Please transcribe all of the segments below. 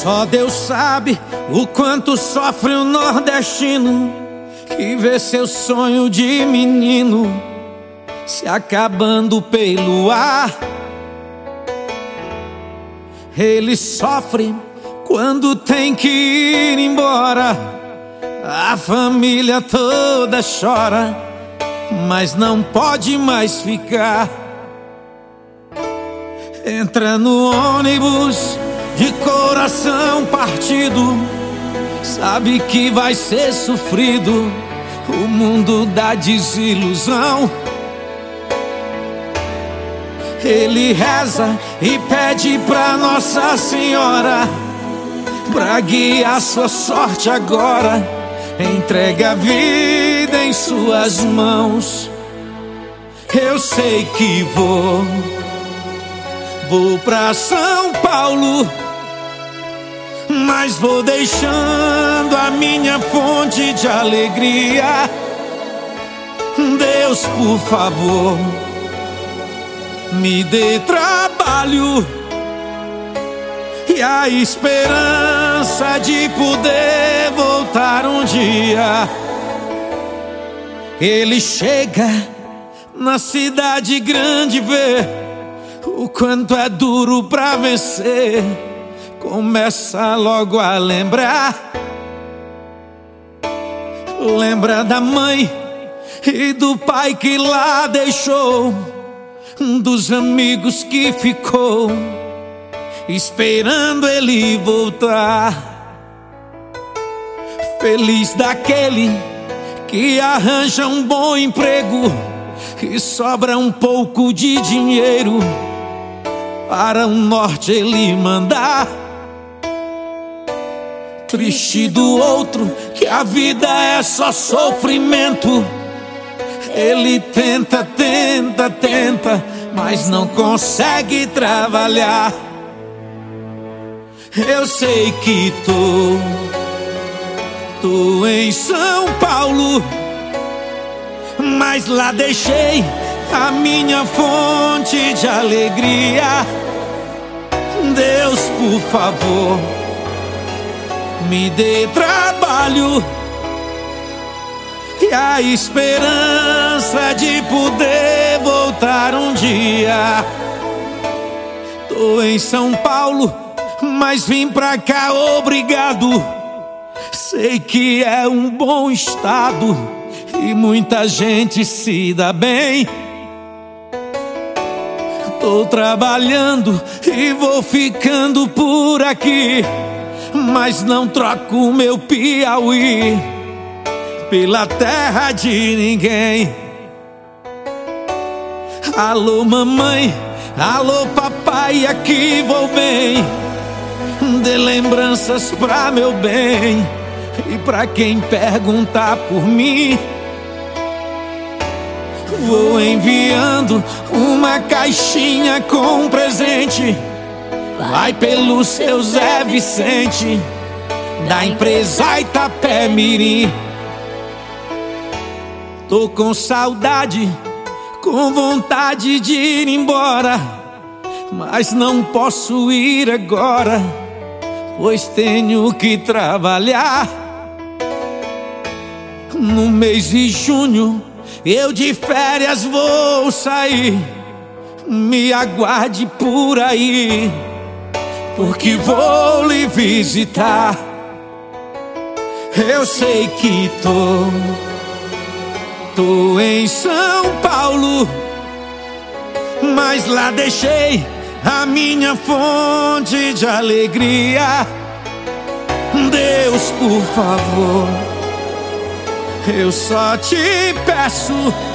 Só Deus sabe o quanto sofre o nordestino que vê seu sonho de menino se acabando pelo ar. Ele sofre quando tem que ir embora, a família toda chora, mas não pode mais ficar. Entra no ônibus de coração partido, sabe que vai ser sofrido o mundo da desilusão. Ele reza e pede pra Nossa Senhora pra guiar sua sorte agora. Entrega a vida em suas mãos. Eu sei que vou pra São Paulo, mas vou deixando a minha fonte de alegria. Deus, por favor, me dê trabalho e a esperança de poder voltar um dia. Ele chega na cidade grande, vê o quanto é duro pra vencer, começa logo a lembrar. Lembra da mãe e do pai que lá deixou, dos amigos que ficou esperando ele voltar. Feliz daquele que arranja um bom emprego e sobra um pouco de dinheiro para o norte ele mandar. Triste do outro que a vida é só sofrimento. Ele tenta, mas não consegue trabalhar. Eu sei que tô em São Paulo, mas lá deixei a minha fonte de alegria. Deus, por favor, me dê trabalho e a esperança de poder voltar um dia. Tô em São Paulo, mas vim pra cá obrigado. Sei que é um bom estado e muita gente se dá bem. Tô trabalhando e vou ficando por aqui, mas não troco meu Piauí pela terra de ninguém. Alô mamãe, alô papai, aqui vou bem. Dê lembranças pra meu bem e pra quem perguntar por mim. Vou enviando uma caixinha com presente, vai pelo seu Zé Vicente, da empresa Itapé-Mirim. Tô com saudade, com vontade de ir embora, mas não posso ir agora, pois tenho que trabalhar. No mês de junho eu de férias vou sair, me aguarde por aí, porque vou lhe visitar. Eu sei que tô em São Paulo, mas lá deixei a minha fonte de alegria. Deus, por favor, eu só te peço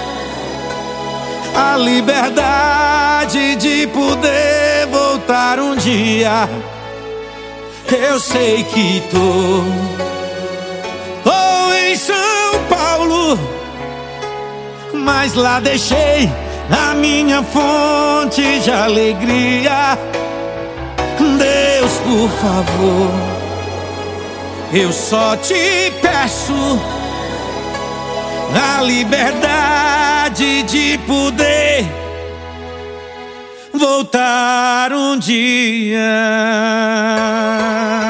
a liberdade de poder voltar um dia. Eu sei que tô em São Paulo, mas lá deixei a minha fonte de alegria. Deus, por favor, eu só te peço a liberdade de poder voltar um dia.